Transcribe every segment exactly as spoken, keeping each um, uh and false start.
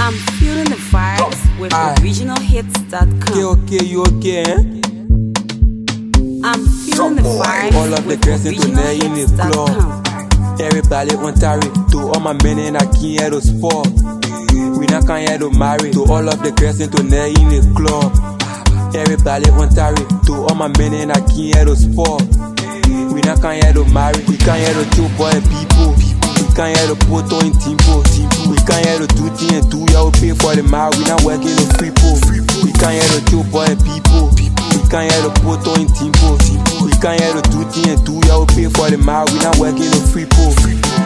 I'm feeling the vibes with original hits dot com. Okay, okay, you okay, eh? I'm feeling the vibes All of the with girls in tonight in the original hits dot com. club. Everybody want tarry. To all my men in I can't hear the sport. We not can hear the marry. To all of the girls in tonight in the club. Everybody want tarry. To all my men in I can't hear the sport. We not can hear the marry. We can hear the two boy people. We can hear the photo in tempo. We can hear the two thing and two y'all pay for the marry. We not working no free po. We can hear the two boy people. We can hear the photo in tempo. We can hear the two thing and two y'all pay for the marry. We not working no free po.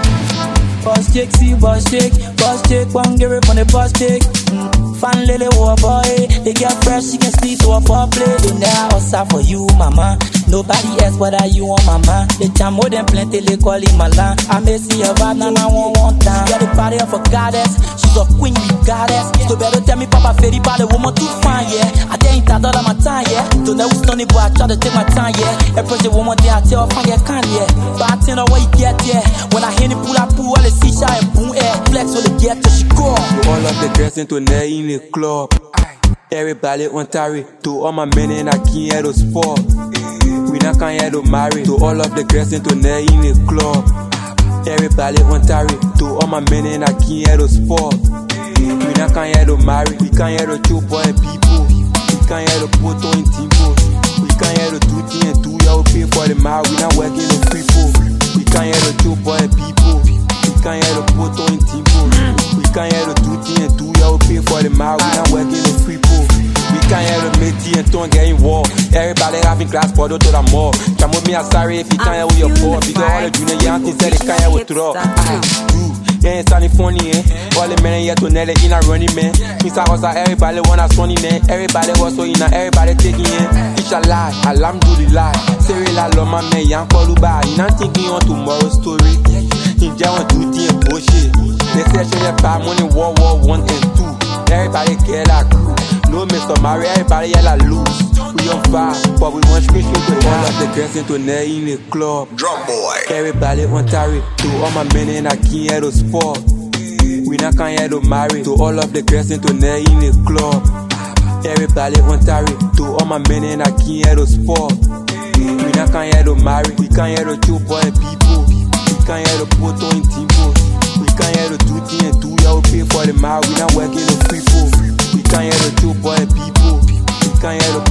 Boss chick, see boss chick, boss chick, one give it from the boss chick. Mm. Fan lily war boy, they get fresh, she can sleep to a four play. In the house for you, mama. Nobody else but I you on mama. The time more than plenty, they call him Malan. I may see her bad, and I won't want time. Get the body of a goddess, she's a queen, we goddess. So better tell me, Papa Freddy, by the woman too fine, yeah. I ain't that all of my time, yeah. Don't know who's stunning, but I try to take my time, yeah. Approach the woman, then I tell her, find your can, yeah. But I tell her where you get, yeah. When I hear the pull up, pull all the see shy and boom air. Flex so they get till she go. All of the girls in tonight in the club. Everybody want tarry. To all my men in I can't hear the sport. We not can hear the marry. To all of the girls in tonight in the club. Everybody want tarry. To all my men in I can't hear the sport. We not can hear the marry. We can hear the two boy people. We can hear the photo in tempo. We can hear the two thing and two y'all pay for the marry. We not working no free po. We can hear the two boy people. We can hear the photo in tempo. We can hear the two thing and two y'all pay for the marry. We not working no free po. We can hear the matey and tongue getting war. Everybody having glass bottle to the mall. Come with me, I'm sorry if you can't hear with your poor. Because all the junior young things say they can't hear with throw. Yeah, it's sunny funny, eh? All the men here to Nelly in a running man. Inside us, everybody wanna sunny man. Everybody was so in, everybody taking in. It's a lie, alhamdulillah. Say real, I love my man, young Koluba. You not thinking on tomorrow's story. In Jawan, do the bullshit. They say, show your five money, World War One and Two. Everybody get like crew. No Mister Mario, everybody yell like lose. We on fire, but we want screen shoot with all of the girls in tonight in the club. Drum boy. Everybody want tarry. To all my men in I can't hear the sport. We not can hear the marry. To all of the girls in tonight in the club. Everybody want tarry. To all my men in I can't hear the sport. We not can hear the marry. We can hear the two boy people. We can hear the photo in tempo. We can hear the two thing and two y'all pay for the marry. We not working no free po. We can hear the two boy people. We can hear the